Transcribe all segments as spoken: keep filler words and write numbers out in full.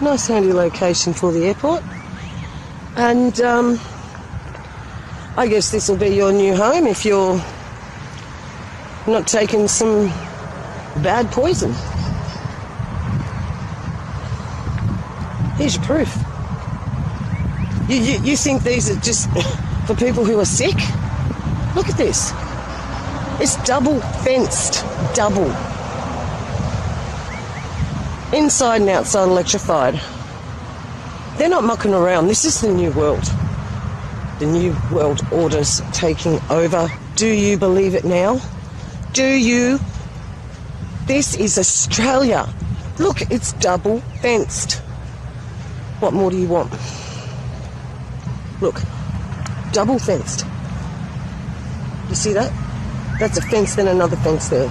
Nice handy location for the airport. And um, I guess this will be your new home if you're not taking some bad poison. Here's your proof. You, you, you think these are just for people who are sick? Look at this. It's double fenced. Double. Inside and outside electrified. They're not mucking around. This is the new world. The new world order's taking over. Do you believe it now? Do you? This is Australia. Look, it's double fenced. What more do you want? Look, double fenced. You see that? That's a fence, then another fence there.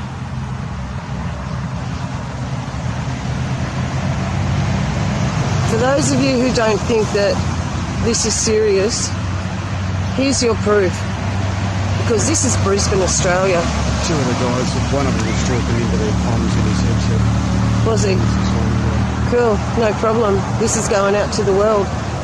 For those of you who don't think that this is serious, here's your proof. Because this is Brisbane, Australia. Two of the guys, one of them was talking into their comms in his headset. Was he? Cool, no problem. This is going out to the world.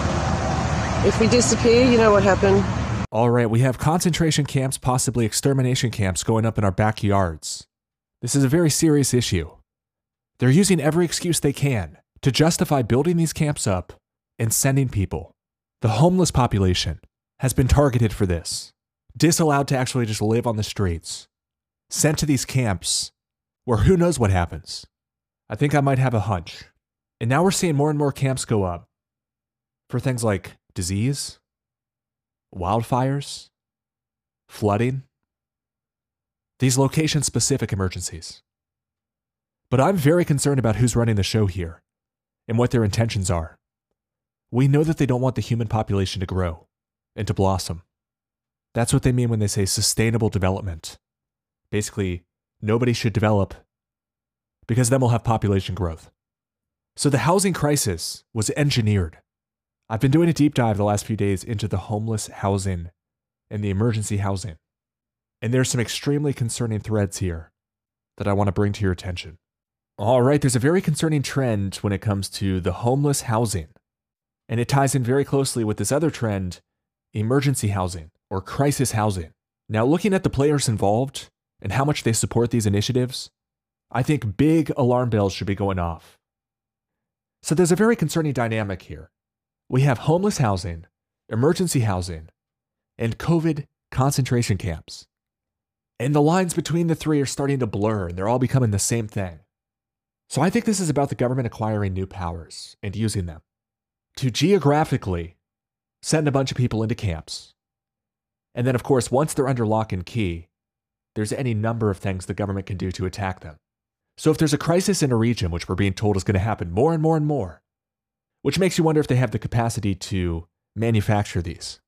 If we disappear, you know what happened. All right, we have concentration camps, possibly extermination camps going up in our backyards. This is a very serious issue. They're using every excuse they can to justify building these camps up and sending people. The homeless population has been targeted for this, disallowed to actually just live on the streets, sent to these camps where who knows what happens. I think I might have a hunch. And now we're seeing more and more camps go up for things like disease, wildfires, flooding, these location-specific emergencies. But I'm very concerned about who's running the show here and what their intentions are. We know that they don't want the human population to grow and to blossom. That's what they mean when they say sustainable development. Basically, nobody should develop because then we'll have population growth. So the housing crisis was engineered. I've been doing a deep dive the last few days into the homeless housing and the emergency housing. And there's some extremely concerning threads here that I want to bring to your attention. All right, there's a very concerning trend when it comes to the homeless housing. And it ties in very closely with this other trend, emergency housing or crisis housing. Now, looking at the players involved and how much they support these initiatives, I think big alarm bells should be going off. So there's a very concerning dynamic here. We have homeless housing, emergency housing, and COVID concentration camps. And the lines between the three are starting to blur, and they're all becoming the same thing. So I think this is about the government acquiring new powers and using them to geographically send a bunch of people into camps. And then, of course, once they're under lock and key, there's any number of things the government can do to attack them. So if there's a crisis in a region, which we're being told is going to happen more and more and more, which makes you wonder if they have the capacity to manufacture these,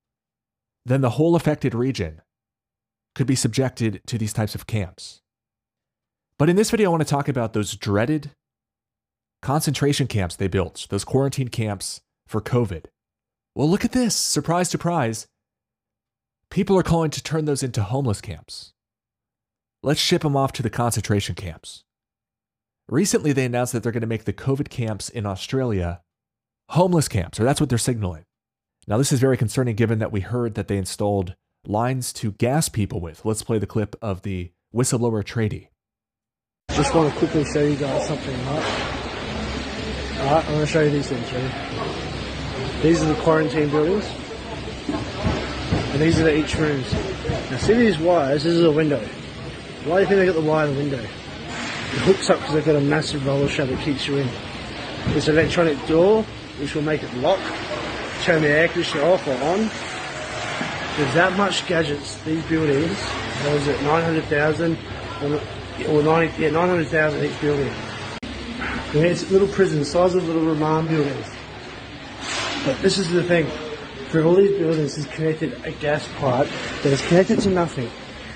then the whole affected region could be subjected to these types of camps. But in this video, I want to talk about those dreaded concentration camps they built, those quarantine camps for COVID. Well, look at this. Surprise, surprise. People are calling to turn those into homeless camps. Let's ship them off to the concentration camps. Recently, they announced that they're going to make the COVID camps in Australia homeless camps, or that's what they're signaling. Now, this is very concerning given that we heard that they installed lines to gas people with. Let's play the clip of the whistleblower tradie. Just want to quickly show you guys something, right? Alright, I'm going to show you these things, ready? These are the quarantine buildings. And these are the each rooms. Now see these wires, this is a window. Why do you think they got the wire in the window? It hooks up because they've got a massive roller shutter that keeps you in. This electronic door, which will make it lock, turn the air conditioner off or on. There's that much gadgets, these buildings, what is it, nine hundred thousand or, or ninety, yeah, nine hundred thousand each building. And it's little prisons, size of little remand buildings. But this is the thing, through all these buildings is connected a gas pipe that is connected to nothing.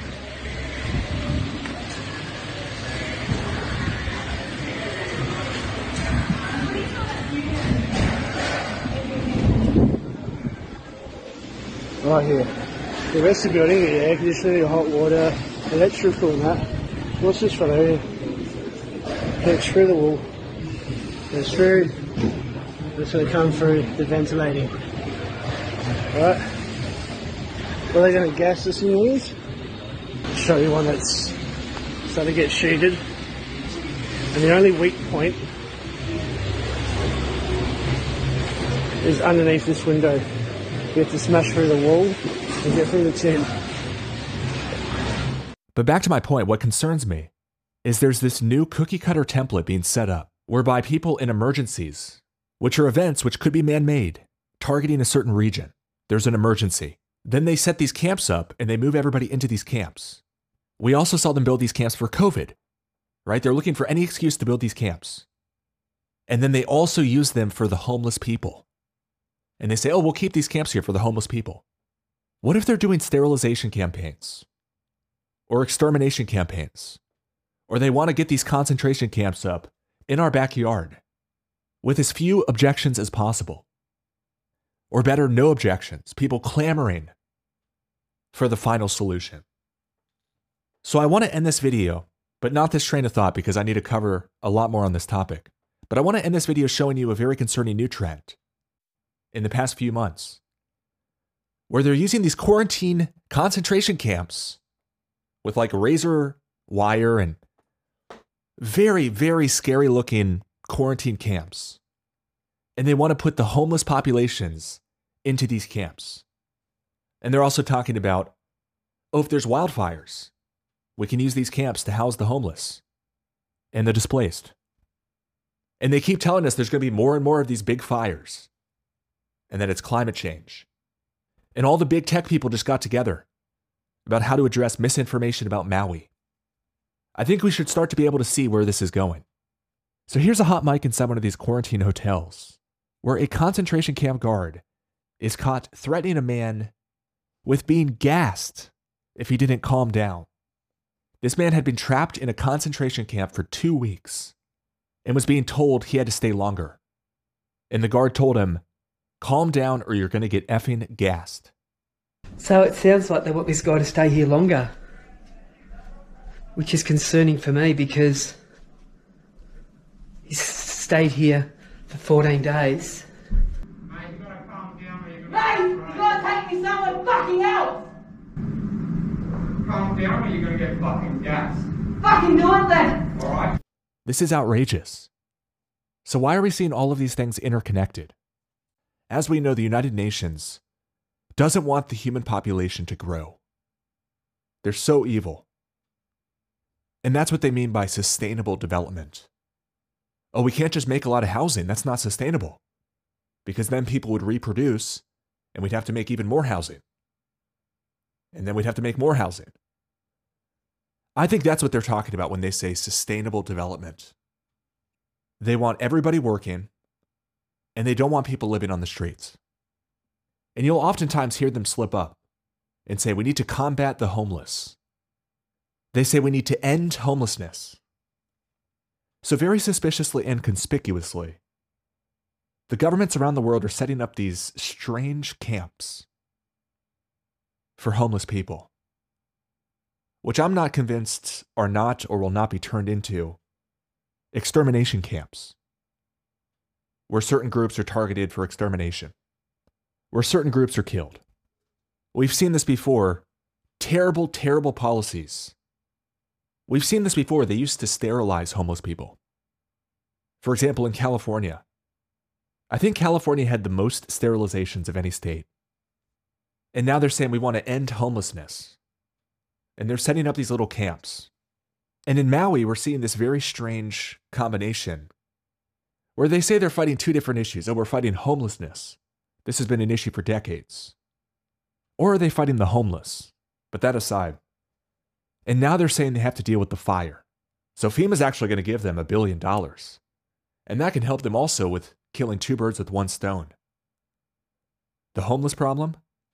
Right here. The rest of the building, your air conditioning, your hot water, electrical and that. What's this one over here? It's through the wall. It's through Just going to come through the ventilating. Alright. What are they going to gas this thing with? I'll show you one that's starting to get sheeted. And the only weak point is underneath this window. You have to smash through the wall and get through the tin. But back to my point, what concerns me is there's this new cookie cutter template being set up whereby people in emergencies, which are events which could be man-made, targeting a certain region, there's an emergency. Then they set these camps up and they move everybody into these camps. We also saw them build these camps for COVID, right? They're looking for any excuse to build these camps. And then they also use them for the homeless people. And they say, oh, we'll keep these camps here for the homeless people. What if they're doing sterilization campaigns or extermination campaigns? Or they want to get these concentration camps up in our backyard with as few objections as possible. Or better, no objections, people clamoring for the final solution. So I want to end this video, but not this train of thought because I need to cover a lot more on this topic. But I want to end this video showing you a very concerning new trend in the past few months, where they're using these quarantine concentration camps with like razor wire and very, very scary looking quarantine camps. And they want to put the homeless populations into these camps. And they're also talking about, oh, if there's wildfires, we can use these camps to house the homeless and the displaced. And they keep telling us there's going to be more and more of these big fires and that it's climate change. And all the big tech people just got together about how to address misinformation about Maui. I think we should start to be able to see where this is going. So here's a hot mic inside one of these quarantine hotels where a concentration camp guard is caught threatening a man with being gassed if he didn't calm down. This man had been trapped in a concentration camp for two weeks and was being told he had to stay longer. And the guard told him, calm down or you're going to get effing gassed. So it sounds like they want this guy to stay here longer, which is concerning for me because he's stayed here for fourteen days. Mate, you gotta calm down or you're gonna Mate, you gotta take me somewhere fucking else! calm down or you're gonna get fucking gassed. Fucking do it then! Alright? This is outrageous. So why are we seeing all of these things interconnected? As we know, the United Nations doesn't want the human population to grow. They're so evil. And that's what they mean by sustainable development. Oh, we can't just make a lot of housing. That's not sustainable. Because then people would reproduce and we'd have to make even more housing. And then we'd have to make more housing. I think that's what they're talking about when they say sustainable development. They want everybody working and they don't want people living on the streets. And you'll oftentimes hear them slip up and say, we need to combat the homeless. They say we need to end homelessness. So very suspiciously and conspicuously, the governments around the world are setting up these strange camps for homeless people, which I'm not convinced are not or will not be turned into extermination camps, where certain groups are targeted for extermination, where certain groups are killed. We've seen this before. Terrible, terrible policies. We've seen this before. They used to sterilize homeless people. For example, in California, I think California had the most sterilizations of any state. And now they're saying we want to end homelessness. And they're setting up these little camps. And in Maui, we're seeing this very strange combination where they say they're fighting two different issues. Oh, we're fighting homelessness. This has been an issue for decades. Or are they fighting the homeless? But that aside. And now they're saying they have to deal with the fire. So FEMA's actually going to give them a billion dollars. And that can help them also with killing two birds with one stone. The homeless problem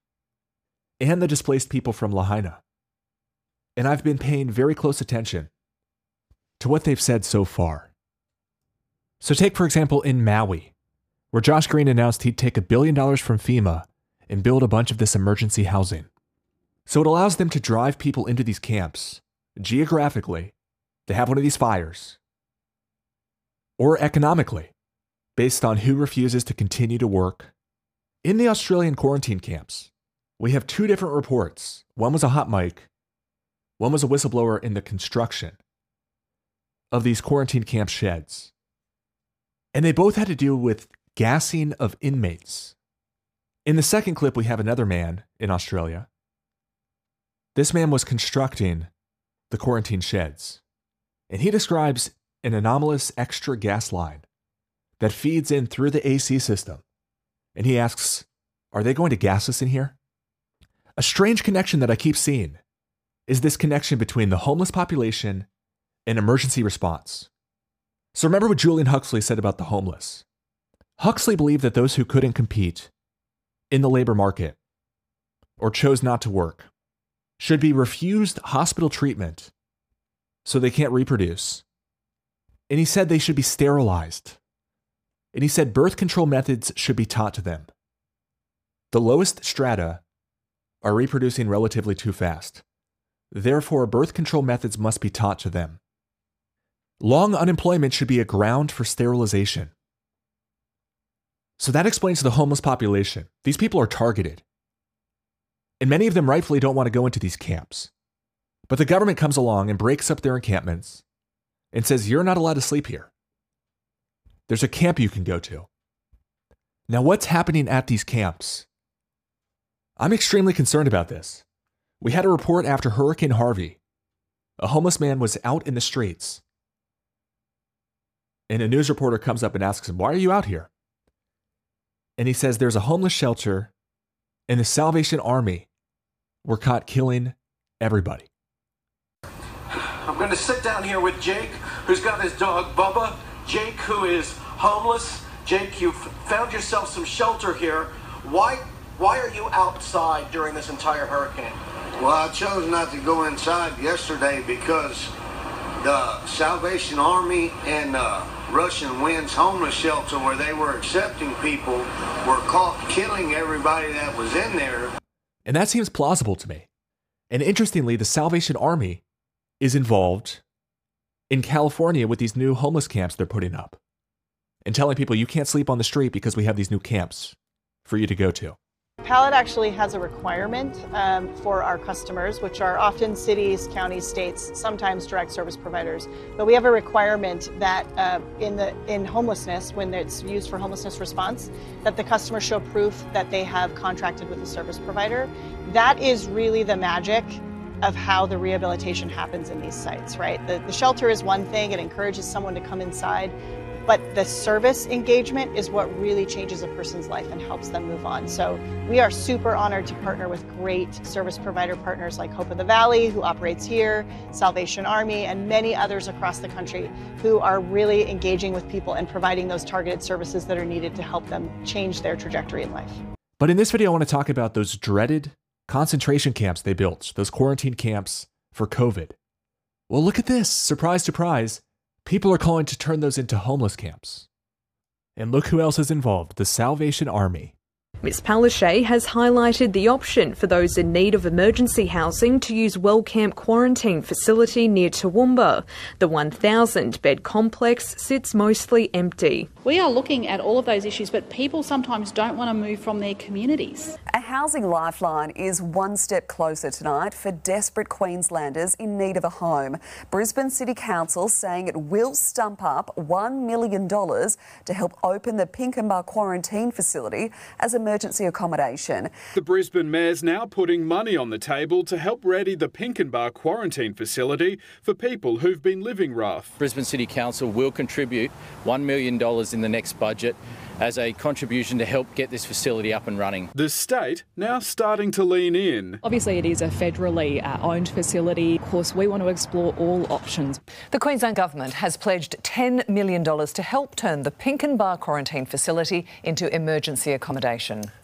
and the displaced people from Lahaina. And I've been paying very close attention to what they've said so far. So take, for example, in Maui, where Josh Green announced he'd take a billion dollars from FEMA and build a bunch of this emergency housing. So it allows them to drive people into these camps geographically to have one of these fires, or economically, based on who refuses to continue to work. In the Australian quarantine camps, we have two different reports. One was a hot mic, one was a whistleblower in the construction of these quarantine camp sheds. And they both had to do with gassing of inmates. In the second clip, we have another man in Australia. This man was constructing the quarantine sheds, and he describes an anomalous extra gas line that feeds in through the A C system. And he asks, are they going to gas us in here? A strange connection that I keep seeing is this connection between the homeless population and emergency response. So remember what Julian Huxley said about the homeless. Huxley believed that those who couldn't compete in the labor market or chose not to work should be refused hospital treatment so they can't reproduce. And he said they should be sterilized. And he said birth control methods should be taught to them. The lowest strata are reproducing relatively too fast. Therefore, birth control methods must be taught to them. Long unemployment should be a ground for sterilization. So that explains the homeless population. These people are targeted. And many of them rightfully don't want to go into these camps. But the government comes along and breaks up their encampments and says, you're not allowed to sleep here. There's a camp you can go to. Now, what's happening at these camps? I'm extremely concerned about this. We had a report after Hurricane Harvey. A homeless man was out in the streets. And a news reporter comes up and asks him, why are you out here? And he says, there's a homeless shelter and the Salvation Army were caught killing everybody. I'm going to sit down here with Jake, who's got his dog, Bubba. Jake, who is homeless. Jake, you've found yourself some shelter here. Why, why are you outside during this entire hurricane? Well, I chose not to go inside yesterday because the Salvation Army and uh, Russian Winds homeless shelter where they were accepting people were caught killing everybody that was in there. And that seems plausible to me. And interestingly, the Salvation Army is involved in California with these new homeless camps they're putting up and telling people you can't sleep on the street because we have these new camps for you to go to. Pallet actually has a requirement um, for our customers, which are often cities, counties, states, sometimes direct service providers. But we have a requirement that uh, in the in homelessness, when it's used for homelessness response, that the customer show proof that they have contracted with a service provider. That is really the magic of how the rehabilitation happens in these sites, right? The, the shelter is one thing, it encourages someone to come inside, but the service engagement is what really changes a person's life and helps them move on. So we are super honored to partner with great service provider partners like Hope of the Valley, who operates here, Salvation Army, and many others across the country who are really engaging with people and providing those targeted services that are needed to help them change their trajectory in life. But in this video, I want to talk about those dreaded concentration camps they built, those quarantine camps for COVID. Well, look at this. Surprise, surprise. People are calling to turn those into homeless camps. And look who else is involved, the Salvation Army. Miz Palaszczuk has highlighted the option for those in need of emergency housing to use Wellcamp Quarantine Facility near Toowoomba. The one thousand bed complex sits mostly empty. We are looking at all of those issues, but people sometimes don't want to move from their communities. A housing lifeline is one step closer tonight for desperate Queenslanders in need of a home. Brisbane City Council saying it will stump up one million dollars to help open the Pinkenba Quarantine Facility as emergency accommodation. The Brisbane Mayor's now putting money on the table to help ready the Pinkenba Quarantine Facility for people who've been living rough. Brisbane City Council will contribute one million dollars in the next budget as a contribution to help get this facility up and running. The state now starting to lean in. Obviously it is a federally uh, owned facility. Of course, we want to explore all options. The Queensland Government has pledged ten million dollars to help turn the Pinkenba Quarantine Facility into emergency accommodation.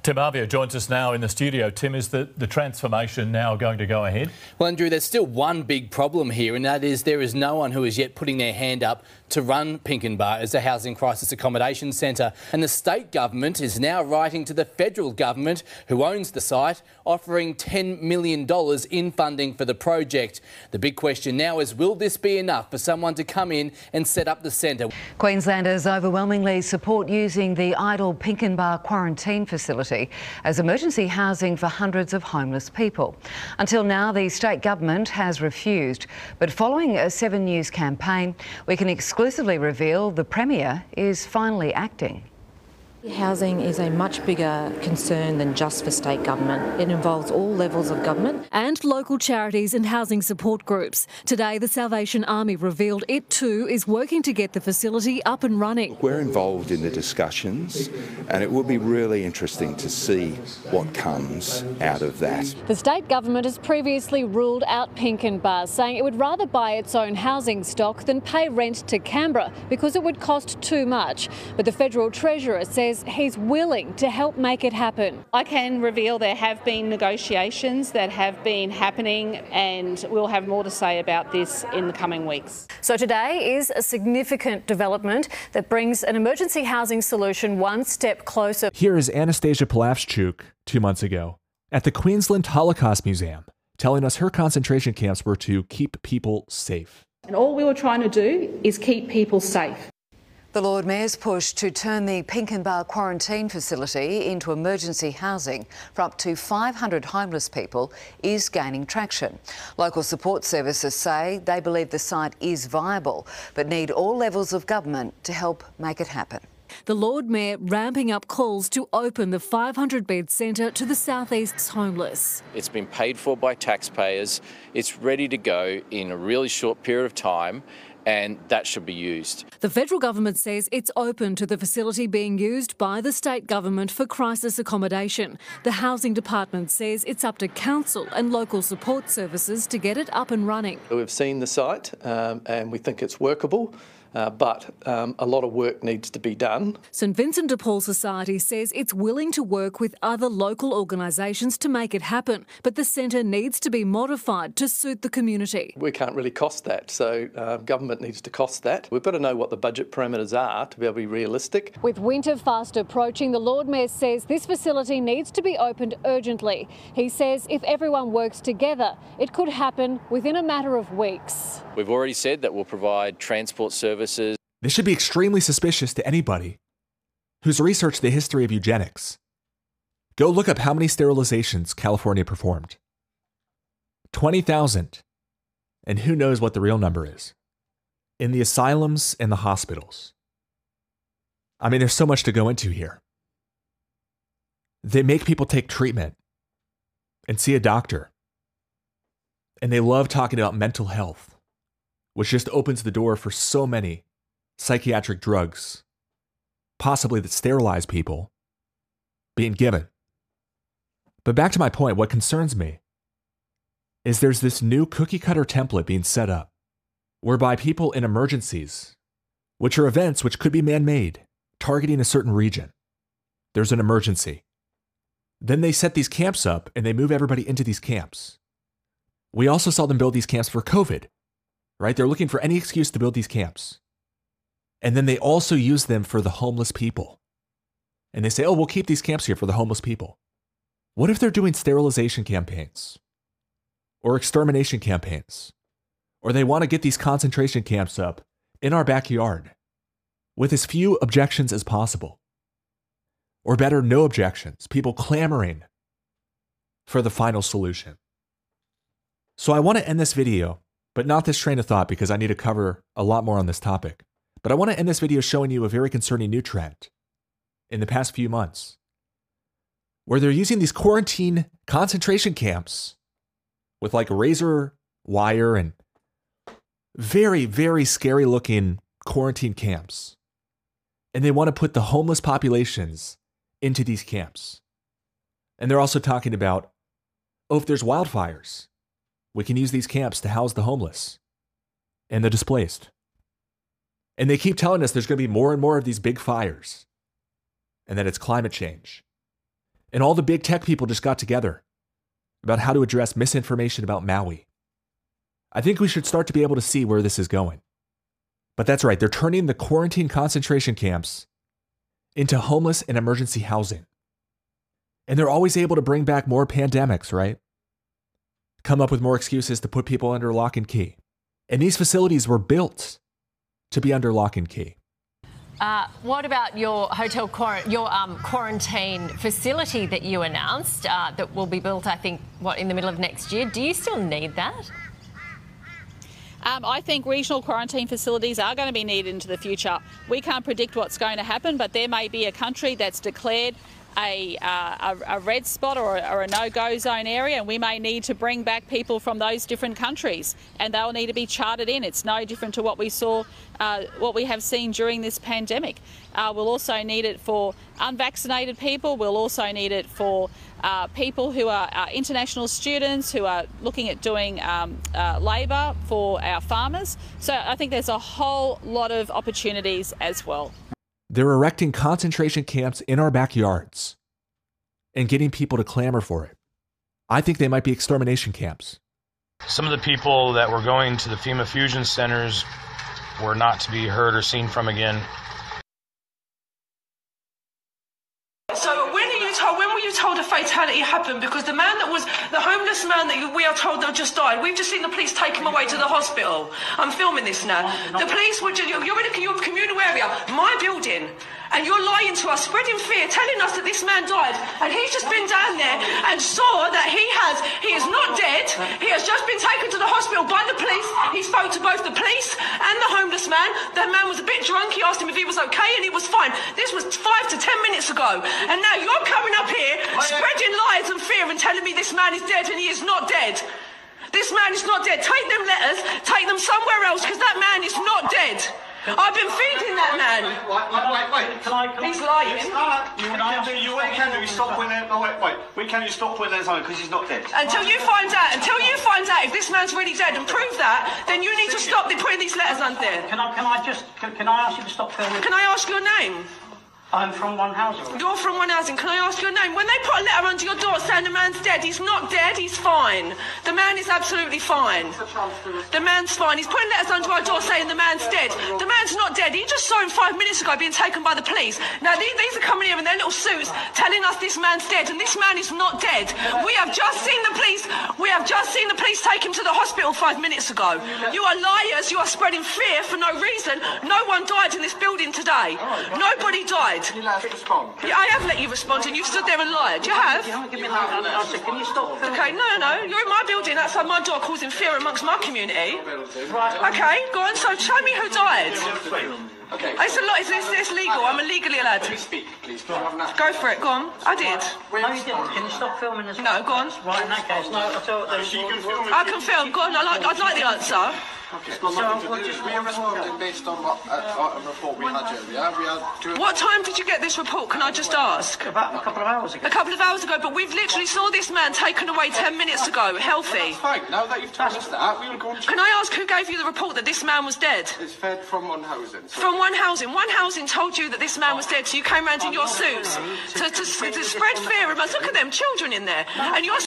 Tim Avia joins us now in the studio. Tim, is the, the transformation now going to go ahead? Well, Andrew, there's still one big problem here, and that is there is no one who is yet putting their hand up to run Pinkenba as a housing crisis accommodation centre. And the state government is now writing to the federal government, who owns the site, offering ten million dollars in funding for the project. The big question now is, will this be enough for someone to come in and set up the centre? Queenslanders overwhelmingly support using the idle Pinkenba quarantine facility as emergency housing for hundreds of homeless people. Until now, the state government has refused. But following a Seven News campaign, we can exclusively reveal the Premier is finally acting. Housing is a much bigger concern than just for state government. It involves all levels of government. And local charities and housing support groups. Today, the Salvation Army revealed it too is working to get the facility up and running. We're involved in the discussions, and it will be really interesting to see what comes out of that. The state government has previously ruled out Pinkenba, saying it would rather buy its own housing stock than pay rent to Canberra because it would cost too much. But the Federal Treasurer says he's willing to help make it happen. I can reveal there have been negotiations that have been happening, and we'll have more to say about this in the coming weeks. So today is a significant development that brings an emergency housing solution one step closer. Here is Anastasia Palavchuk two months ago at the Queensland Holocaust Museum, telling us her concentration camps were to keep people safe. And all we were trying to do is keep people safe. The Lord Mayor's push to turn the Pinkenba quarantine facility into emergency housing for up to five hundred homeless people is gaining traction. Local support services say they believe the site is viable, but need all levels of government to help make it happen. The Lord Mayor ramping up calls to open the five hundred bed centre to the South East's homeless. It's been paid for by taxpayers. It's ready to go in a really short period of time, and that should be used. The federal government says it's open to the facility being used by the state government for crisis accommodation. The housing department says it's up to council and local support services to get it up and running. We've seen the site um, and we think it's workable. Uh, but um, a lot of work needs to be done. St Vincent de Paul Society says it's willing to work with other local organisations to make it happen, but the centre needs to be modified to suit the community. We can't really cost that, so uh, government needs to cost that. We've got to know what the budget parameters are to be able to be realistic. With winter fast approaching, the Lord Mayor says this facility needs to be opened urgently. He says if everyone works together, it could happen within a matter of weeks. We've already said that we'll provide transport services. This should be extremely suspicious to anybody who's researched the history of eugenics. Go look up how many sterilizations California performed. twenty thousand. And who knows what the real number is. In the asylums and the hospitals. I mean, there's so much to go into here. They make people take treatment and see a doctor. And they love talking about mental health, which just opens the door for so many psychiatric drugs, possibly that sterilize people, being given. But back to my point, what concerns me is there's this new cookie cutter template being set up, whereby people in emergencies, which are events which could be man-made, targeting a certain region, there's an emergency. Then they set these camps up and they move everybody into these camps. We also saw them build these camps for COVID. Right? They're looking for any excuse to build these camps. And then they also use them for the homeless people. And they say, oh, we'll keep these camps here for the homeless people. What if they're doing sterilization campaigns? Or extermination campaigns? Or they want to get these concentration camps up in our backyard with as few objections as possible. Or better, no objections. People clamoring for the final solution. So I want to end this video, but not this train of thought because I need to cover a lot more on this topic. But I want to end this video showing you a very concerning new trend in the past few months, where they're using these quarantine concentration camps with like razor wire and very, very scary looking quarantine camps. And they want to put the homeless populations into these camps. And they're also talking about, oh, if there's wildfires, we can use these camps to house the homeless and the displaced. And they keep telling us there's going to be more and more of these big fires and that it's climate change. And all the big tech people just got together about how to address misinformation about Maui. I think we should start to be able to see where this is going. But that's right, they're turning the quarantine concentration camps into homeless and emergency housing. And they're always able to bring back more pandemics, right? Come up with more excuses to put people under lock and key. And these facilities were built to be under lock and key. Uh, what about your hotel, quar- your um, quarantine facility that you announced uh, that will be built, I think, what, in the middle of next year? Do you still need that? Um, I think regional quarantine facilities are going to be needed into the future. We can't predict what's going to happen, but there may be a country that's declared a, uh, a, a red spot or a, or a no-go zone area, and we may need to bring back people from those different countries, and they'll need to be chartered in. It's no different to what we saw, uh, what we have seen during this pandemic. Uh, we'll also need it for unvaccinated people. We'll also need it for uh, people who are uh, international students who are looking at doing um, uh, labour for our farmers. So I think there's a whole lot of opportunities as well. They're erecting concentration camps in our backyards and getting people to clamor for it. I think they might be extermination camps. Some of the people that were going to the FEMA fusion centers were not to be heard or seen from again. So when are you told, when were you told a fatality happened? Because the man that was, the homeless man that we are told that just died, we've just seen the police take him away to the hospital. I'm filming this now. The police were, you're in a your communal area, my building, and you're lying to us, spreading fear, telling us that this man died, and he's just been down there and saw that he has, he is not dead, he has just been taken to the hospital by the police. He spoke to both the police and the homeless man. The man was a bit drunk, he asked him if he was okay, and he was fine. This was five to ten minutes ago, and now you're coming up here, spreading lies and fear and telling me this man is dead, and he is not dead. This man is not dead. Take them letters, take them somewhere else, because that man is not dead. I've been feeding that man. Wait, wait, wait, wait. Can I, can He's I, lying. You, can I do, you, what you can do is stop when they're, oh, wait, wait. We can you stop when they're on because he's not dead. Until you find out, until you find out if this man's really dead and prove that, then you need to stop putting these letters on there. Can I, can I just, can, can I ask you to stop filming? Can I ask your name? I'm from One Housing. You're from One Housing. Can I ask your name? When they put a letter under your door saying the man's dead, he's not dead, he's fine. The man is absolutely fine. The man's fine. He's putting letters under our door saying the man's dead. The man's not dead. He just saw him five minutes ago being taken by the police. Now, these, these are coming here in their little suits telling us this man's dead, and this man is not dead. We have just seen the police, we have just seen the police take him to the hospital five minutes ago. You are liars. You are spreading fear for no reason. No one died in this building today. Nobody died. Can you let us respond? Yeah, I have let you respond, and you've stood there and lied. You have. You haven't given me that. I said, can you stop filming? Okay, no, no, you're in my building outside my door causing fear amongst my community. Right. Okay, go on. So show me who died. Okay. It's a lot. It's, it's, it's legal. I'm illegally allowed to. Speak, please. Go Go for it. Go on. I did. No, you didn't. Can you stop filming as No, go on. Right, in that case, no. So, No, she can film it. I can film. Go on. I like, I'd like the answer. Okay. So we'll just we are responding based on what uh, a report we had earlier. We had two... What time did you get this report? Can I just ask? About a couple of hours ago. A couple of hours ago, but we've literally saw this man taken away ten minutes ago, healthy. That's fine. Now that you've told us that, we will go on to... Can I ask who gave you the report that this man was dead? It's fed from One Housing. So From One Housing. One Housing told you that this man was dead, so you came round in your suits to, to, to spread fear amongst... Look at them, children in there. And you're